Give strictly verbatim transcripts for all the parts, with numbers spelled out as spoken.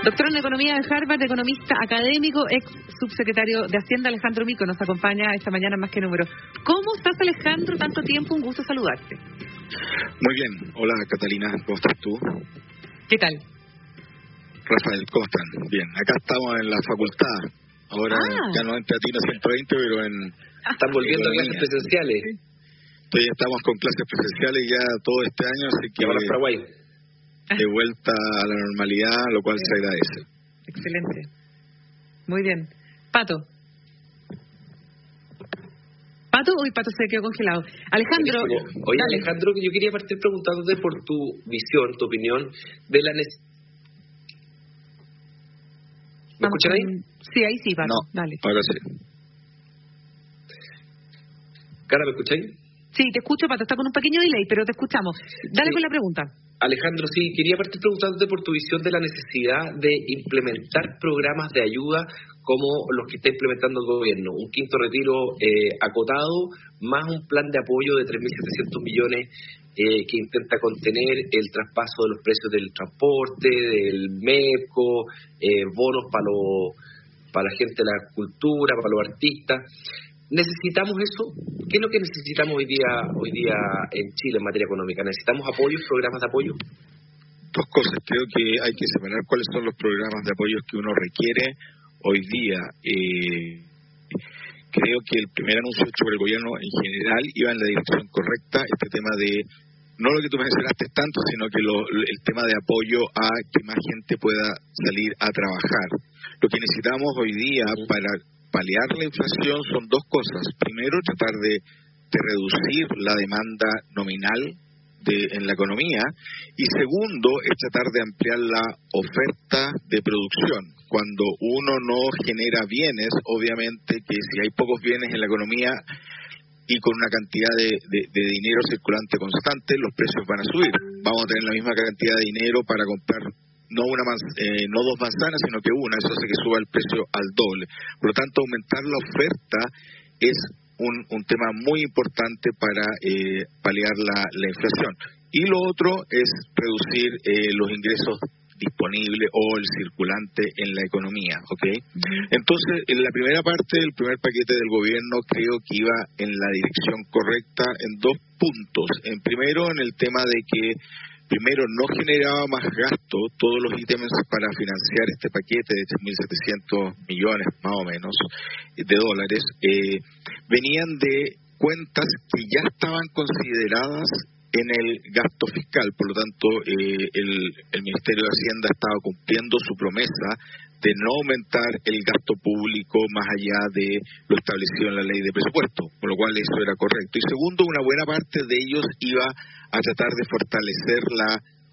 Doctor en Economía de Harvard, economista académico, ex subsecretario de Hacienda, Alejandro Mico, nos acompaña esta mañana en Más que Número. ¿Cómo estás, Alejandro? Tanto tiempo, un gusto saludarte. Muy bien. Hola, Catalina, ¿cómo estás tú? ¿Qué tal? Rafael, ¿cómo están? Bien, acá estamos en la facultad. Ahora ah. ya no entra a Tino ciento veinte, pero en... Están volviendo a clases presenciales. Sí. Entonces estamos con clases presenciales ya todo este año, así que... Ahora Paraguay. De vuelta a la normalidad, lo cual se agradece. Excelente. Muy bien. Pato. Pato, uy, Pato se quedó congelado. Alejandro. Oye, dale. Alejandro, yo quería partir preguntándote por tu visión, tu opinión de la necesidad. ¿Me escuchan ahí? Sí, ahí sí, Pato. No, dale. Ahora sí. ¿Cara, me escucháis? Sí, te escucho, Pato. Está con un pequeño delay, pero te escuchamos. Dale sí. con la pregunta. Alejandro, sí, quería partir preguntándote por tu visión de la necesidad de implementar programas de ayuda como los que está implementando el gobierno. Un quinto retiro eh, acotado, más un plan de apoyo de tres mil setecientos millones eh, que intenta contener el traspaso de los precios del transporte, del MEPCO, eh, bonos para para la gente de la cultura, para los artistas. ¿Necesitamos eso? ¿Qué es lo que necesitamos hoy día hoy día en Chile en materia económica? ¿Necesitamos apoyos, programas de apoyo? Dos cosas. Creo que hay que separar cuáles son los programas de apoyo que uno requiere hoy día. Eh, creo que el primer anuncio hecho por el gobierno en general iba en la dirección correcta. Este tema de, no lo que tú mencionaste tanto, sino que lo, el tema de apoyo a que más gente pueda salir a trabajar. Lo que necesitamos hoy día para paliar la inflación son dos cosas. Primero, tratar de, de reducir la demanda nominal de, en la economía, y segundo, es tratar de ampliar la oferta de producción. Cuando uno no genera bienes, obviamente que si hay pocos bienes en la economía y con una cantidad de, de, de dinero circulante constante, los precios van a subir. Vamos a tener la misma cantidad de dinero para comprar no una eh, no dos manzanas, sino que una. Eso hace que suba el precio al doble. Por lo tanto, aumentar la oferta es un, un tema muy importante para eh, paliar la, la inflación. Y lo otro es reducir eh, los ingresos disponibles o el circulante en la economía, ¿ok? Entonces, en la primera parte del primer paquete del gobierno creo que iba en la dirección correcta en dos puntos. En primero, en el tema de que primero, no generaba más gasto todos los ítems para financiar este paquete de tres mil setecientos millones, más o menos, de dólares. Eh, venían de cuentas que ya estaban consideradas en el gasto fiscal. Por lo tanto, eh, el, el Ministerio de Hacienda estaba cumpliendo su promesa de no aumentar el gasto público más allá de lo establecido en la ley de presupuesto, por lo cual eso era correcto. Y segundo, una buena parte de ellos iba a tratar de fortalecer la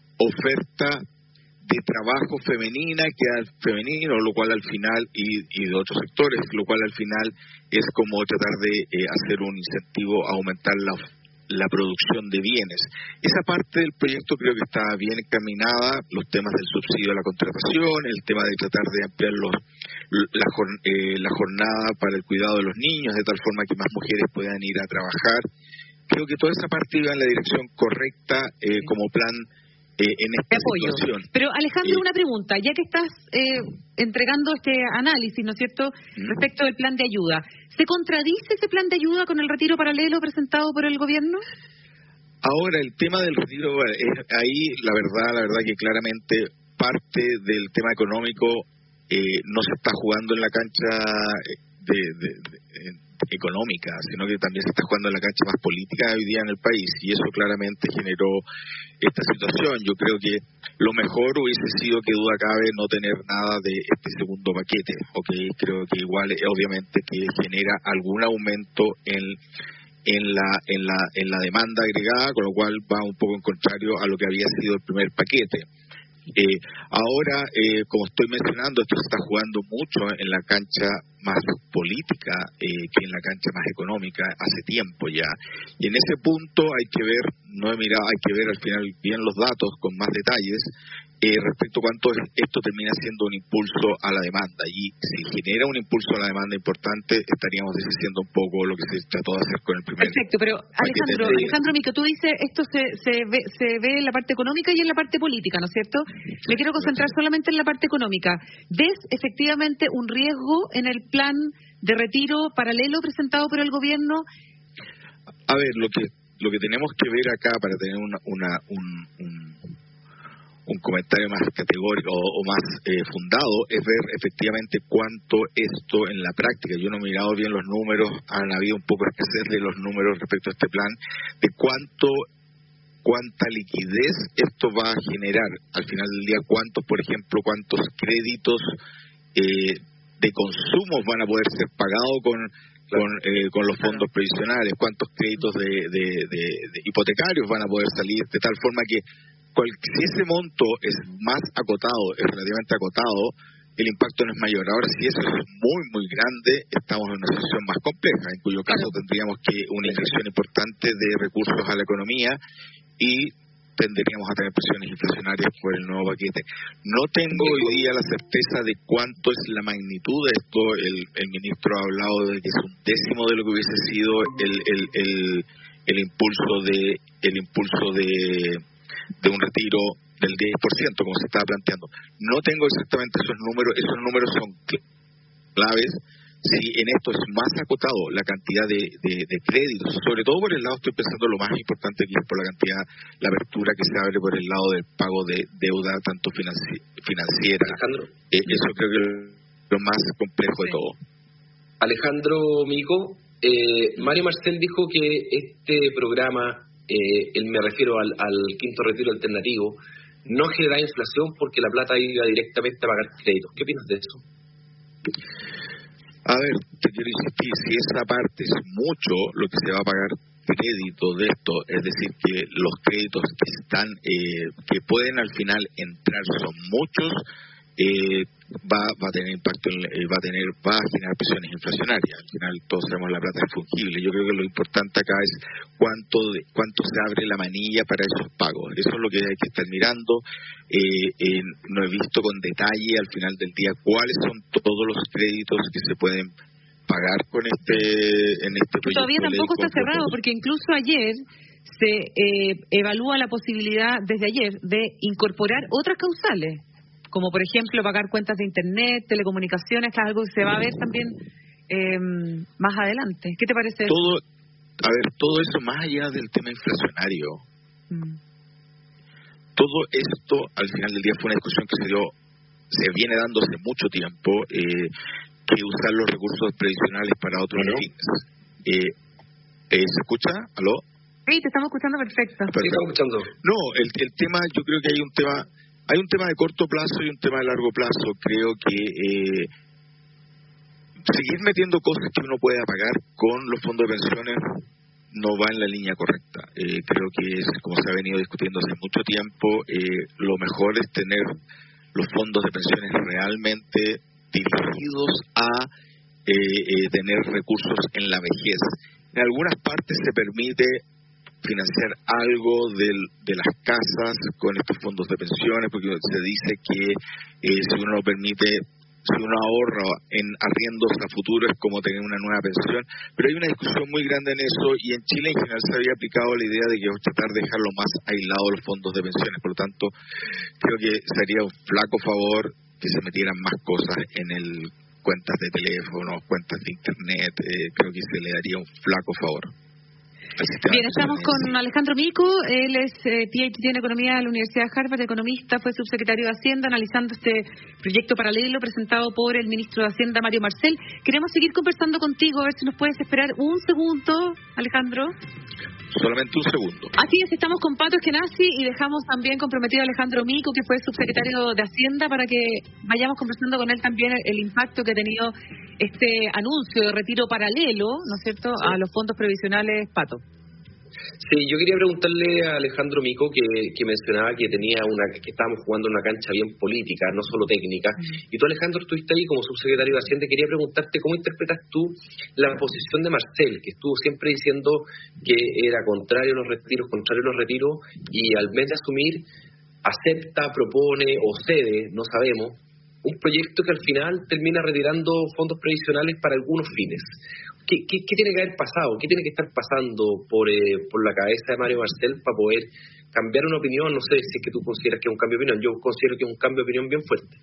oferta de trabajo femenina, que al femenino, lo cual al final, y, y de otros sectores, lo cual al final es como tratar de eh, hacer un incentivo a aumentar la la producción de bienes. Esa parte del proyecto creo que está bien encaminada, los temas del subsidio a la contratación, el tema de tratar de ampliar los, la, eh, la jornada para el cuidado de los niños, de tal forma que más mujeres puedan ir a trabajar. Creo que toda esa parte iba en la dirección correcta eh, como plan eh, en esta situación. Pero Alejandro, eh, una pregunta, ya que estás eh, entregando este análisis, ¿no es cierto?, uh-huh. respecto del plan de ayuda, ¿se contradice ese plan de ayuda con el retiro paralelo presentado por el gobierno? Ahora, el tema del retiro, es ahí la verdad, la verdad que claramente parte del tema económico eh, no se está jugando en la cancha de, de, de, de económica, sino que también se está jugando en la cancha más política hoy día en el país, y eso claramente generó esta situación. Yo creo que lo mejor hubiese sido, que duda cabe, no tener nada de este segundo paquete, ¿okay? Creo que igual, obviamente, que genera algún aumento en en la en la en la demanda agregada, con lo cual va un poco en contrario a lo que había sido el primer paquete. Eh, ahora, eh, como estoy mencionando, esto se está jugando mucho en la cancha más política eh, que en la cancha más económica hace tiempo ya. Y en ese punto hay que ver, no he mirado, hay que ver al final bien los datos con más detalles. eh, respecto a cuánto esto termina siendo un impulso a la demanda. Y si genera un impulso a la demanda importante, estaríamos deshaciendo un poco lo que se trató de hacer con el primer. Perfecto, pero Alejandro, de... Alejandro Mico, tú dices, esto se, se, ve, se ve en la parte económica y en la parte política, ¿no es cierto? Me quiero concentrar solamente en la parte económica. ¿Ves efectivamente un riesgo en el plan de retiro paralelo presentado por el gobierno? A ver, lo que lo que tenemos que ver acá para tener una, una un, un un comentario más categórico o, o más eh, fundado es ver efectivamente cuánto esto en la práctica. Yo no he mirado bien los números, han habido un poco de escasez de los números respecto a este plan, de cuánto cuánta liquidez esto va a generar al final del día, cuántos, por ejemplo, cuántos créditos eh, de consumo van a poder ser pagados con con, eh, con los fondos previsionales, cuántos créditos de, de, de, de hipotecarios van a poder salir, de tal forma que cual, si ese monto es más acotado, es relativamente acotado, el impacto no es mayor. Ahora, si eso es muy, muy grande, estamos en una situación más compleja, en cuyo caso tendríamos que una inyección importante de recursos a la economía y tendríamos a tener presiones inflacionarias por el nuevo paquete. No tengo hoy día la certeza de cuánto es la magnitud de esto. El, el ministro ha hablado de que es un décimo de lo que hubiese sido el el el, el impulso de el impulso de de un retiro del diez por ciento, como se estaba planteando. No tengo exactamente esos números, esos números son claves. Si en esto es más acotado la cantidad de, de, de créditos, sobre todo por el lado, estoy pensando lo más importante que es por la cantidad, la apertura que se abre por el lado del pago de deuda, tanto financi- financiera. Alejandro. Eh, eso creo que es lo más complejo sí. de todo. Alejandro Mico, eh, Mario Marcel dijo que este programa, eh, él me refiero al, al quinto retiro alternativo, no genera inflación porque la plata iba directamente a pagar créditos. ¿Qué opinas de eso? A ver, te quiero insistir, si esa parte es mucho lo que se va a pagar crédito de esto, es decir, que los créditos que están, eh, que pueden al final entrar son muchos, eh, va, va a tener impacto, en, eh, va a tener, va a generar presiones inflacionarias. Al final todos sabemos la plata es fungible. Yo creo que lo importante acá es cuánto, de, cuánto se abre la manilla para esos pagos. Eso es lo que hay que estar mirando. Eh, eh, no he visto con detalle al final del día cuáles son todos los créditos que se pueden pagar con este en este proyecto. Todavía tampoco está cerrado, porque incluso ayer se eh, evalúa la posibilidad desde ayer de incorporar otras causales, como por ejemplo pagar cuentas de internet, telecomunicaciones, que es algo que se va a ver también eh, más adelante. ¿Qué te parece eso? Todo, a ver, todo eso más allá del tema inflacionario. Mm. Todo esto, al final del día, fue una discusión que se dio, se viene dando hace mucho tiempo, eh, que usar los recursos previsionales para otros fines. Eh, eh, ¿Se escucha? ¿Aló? Sí, te estamos escuchando perfecto. Sí, estamos escuchando. No, el, el tema, yo creo que hay un tema, hay un tema de corto plazo y un tema de largo plazo. Creo que eh, seguir metiendo cosas que uno pueda pagar con los fondos de pensiones no va en la línea correcta. Eh, creo que es, como se ha venido discutiendo hace mucho tiempo, eh, lo mejor es tener los fondos de pensiones realmente dirigidos a eh, eh, tener recursos en la vejez. En algunas partes se permite financiar algo del, de las casas con estos fondos de pensiones, porque se dice que eh, si uno lo permite, si uno ahorra en arriendos a futuro es como tener una nueva pensión, pero hay una discusión muy grande en eso, y en Chile en general se había aplicado la idea de que tratar de dejarlo más aislado los fondos de pensiones. Por lo tanto, creo que sería un flaco favor que se metieran más cosas en el cuentas de teléfono, cuentas de internet. Eh, creo que se le daría un flaco favor. Bien, estamos con Alejandro Mico. Él es eh, P H D en Economía de la Universidad de Harvard, economista, fue subsecretario de Hacienda, analizando este proyecto paralelo presentado por el ministro de Hacienda, Mario Marcel. Queremos seguir conversando contigo, a ver si nos puedes esperar un segundo, Alejandro. Solamente un segundo. Así es, estamos con Pato Eskenazi y dejamos también comprometido a Alejandro Mico, que fue subsecretario de Hacienda, para que vayamos conversando con él también el, el impacto que ha tenido este anuncio de retiro paralelo, ¿no es cierto?, sí, a los fondos previsionales, Pato. Sí, yo quería preguntarle a Alejandro Mico, que, que mencionaba que tenía una que estábamos jugando en una cancha bien política, no solo técnica. Mm. Y tú, Alejandro, estuviste ahí como subsecretario de Hacienda. Quería preguntarte cómo interpretas tú la posición de Marcel, que estuvo siempre diciendo que era contrario a los retiros, contrario a los retiros, y al mes de asumir acepta, propone o cede, no sabemos, un proyecto que al final termina retirando fondos previsionales para algunos fines. ¿Qué, qué, qué tiene que haber pasado? ¿Qué tiene que estar pasando por, eh, por la cabeza de Mario Marcel para poder cambiar una opinión? No sé si es que tú consideras que es un cambio de opinión. Yo considero que es un cambio de opinión bien fuerte.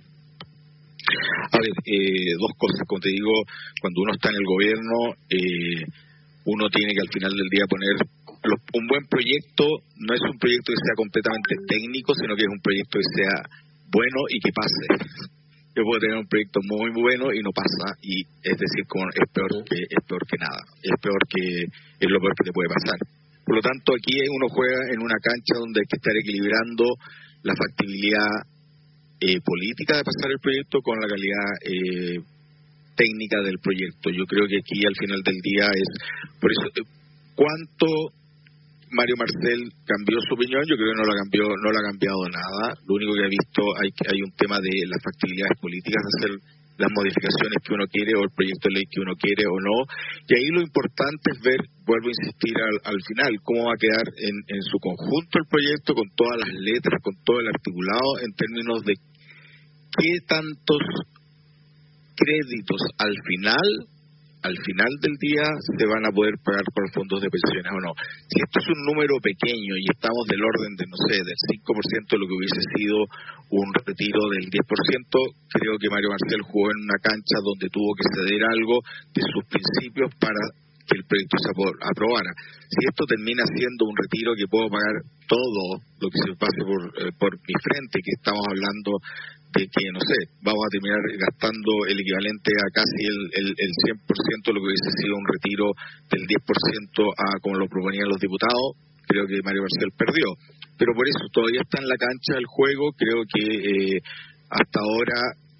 A ver, eh, dos cosas. Como te digo, cuando uno está en el gobierno, eh, uno tiene que al final del día poner los, un buen proyecto. No es un proyecto que sea completamente técnico, sino que es un proyecto que sea bueno y que pase. Yo puedo tener un proyecto muy bueno y no pasa, y es decir, como es peor que es peor que nada, es peor que es lo peor que te puede pasar. Por lo tanto, aquí uno juega en una cancha donde hay que estar equilibrando la factibilidad eh, política de pasar el proyecto con la calidad eh, técnica del proyecto. Yo creo que aquí al final del día es por eso cuánto Mario Marcel cambió su opinión. Yo creo que no la cambió, no la ha cambiado nada. Lo único que ha visto hay hay un tema de las factibilidades políticas de hacer las modificaciones que uno quiere o el proyecto de ley que uno quiere o no. Y ahí lo importante es ver, vuelvo a insistir al, al final, cómo va a quedar en, en su conjunto el proyecto, con todas las letras, con todo el articulado, en términos de qué tantos créditos al final al final del día se van a poder pagar con los fondos de pensiones o no. Si esto es un número pequeño y estamos del orden de, no sé, del cinco por ciento de lo que hubiese sido un retiro del diez por ciento, creo que Mario Marcel jugó en una cancha donde tuvo que ceder algo de sus principios para que el proyecto se aprobara. Si esto termina siendo un retiro que puedo pagar todo lo que se pase por, eh, por mi frente, que estamos hablando de que, no sé, vamos a terminar gastando el equivalente a casi el, el, el cien por ciento de lo que hubiese sido un retiro del diez por ciento a como lo proponían los diputados, creo que Mario Marcel perdió. Pero por eso todavía está en la cancha del juego. Creo que eh, hasta ahora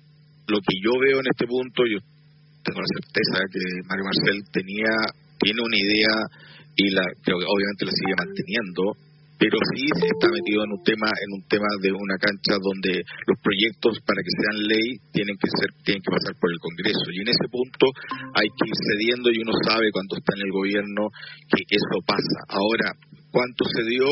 lo que yo veo en este punto, yo tengo la certeza que Mario Marcel tenía tiene una idea y la creo que obviamente la sigue manteniendo, pero sí se está metido en un tema en un tema de una cancha donde los proyectos para que sean ley tienen que ser tienen que pasar por el Congreso, y en ese punto hay que ir cediendo, y uno sabe cuando está en el gobierno que eso pasa. Ahora, ¿cuánto se dio?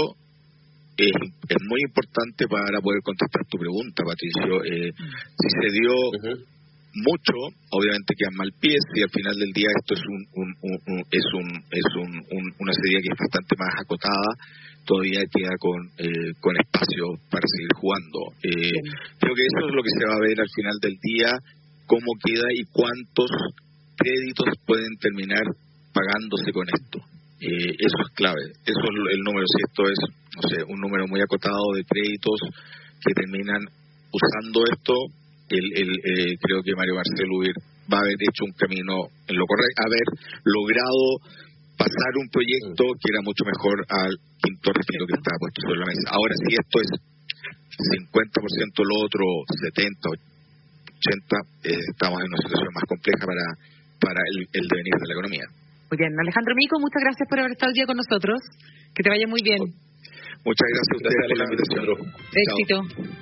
Es, es muy importante para poder contestar tu pregunta, Patricio. Eh, si se dio uh-huh. mucho, obviamente quedan mal pies, y al final del día esto es un, un, un, un es un es un, un, una serie que es bastante más acotada, todavía queda con eh, con espacio para seguir jugando. Eh, creo que eso es lo que se va a ver al final del día, cómo queda y cuántos créditos pueden terminar pagándose con esto. Eh, eso es clave, eso es el número. Si esto es, no sé, un número muy acotado de créditos que terminan usando esto, el, el, eh, creo que Mario Marcel va a haber hecho un camino en lo correcto, haber logrado pasar un proyecto que era mucho mejor al quinto retiro que estaba puesto sobre la mesa. Ahora, si esto es cincuenta por ciento lo otro, setenta, ochenta, eh, estamos en una situación más compleja para, para el, el devenir de la economía. Muy bien, Alejandro Mico, muchas gracias por haber estado el día con nosotros. Que te vaya muy bien. Muchas gracias a ustedes por la invitación. Éxito. Chao.